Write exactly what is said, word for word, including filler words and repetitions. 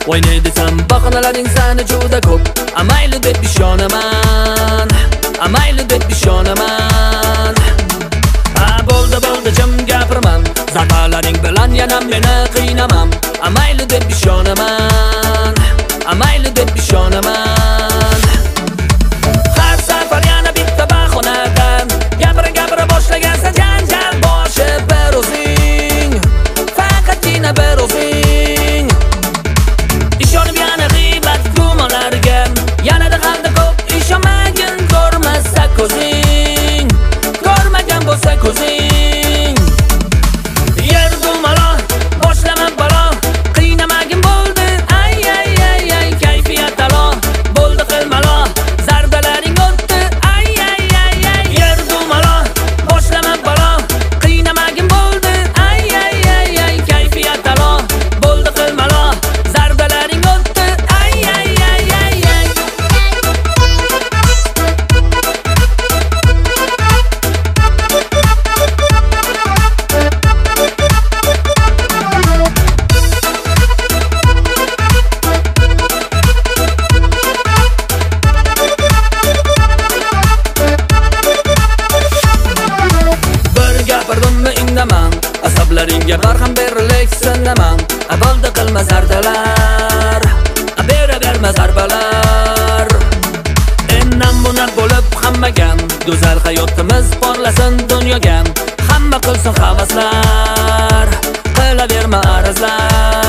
O'ynay desam bahonalaring sani juda ko'p. Amayli deb ishonaman, amayli deb ishonaman. Ha bo'ldi bo'ldi jim gapirman, zarbalaring bilan yana meni qiynamam. Amayli deb ishonaman, amayli deb ishonaman. Har safar yana bitta bahonadan gapira gapira boshlagansan janjal boshi bir o'zing, faqatgina bir o'zing. Ishonib yana g'iybat gumonlarga, yanada hamda ko'p ishonmagin ko'rmasa ko'zing, ko'rmagan bo'lsa ko'zing. Yer dumalo, boshlaman balo, qiynamagin bo'ldi ay ay ay ay kayfiyat alo, bo'ldi qilmalo, zarbalaring o'tdi ay ay ay ay. Yer dumalo, boshlaman balo, qiynamagin bo'ldi ay ay ay ay kayfiyat alo, bo'ldi qilmalo, zarbalaring o'tdi ay ay ay ay ay. Bir gapirdimmi indaman, asablaringga barham berilib sinaman. Abolda qilma zardalar, bera berma zarbalar. Endan bundan bo'lib hammaga go'zal hayotimiz porlasin dunyoga. Hamma qilsin havaslar, qilaverma arazlar.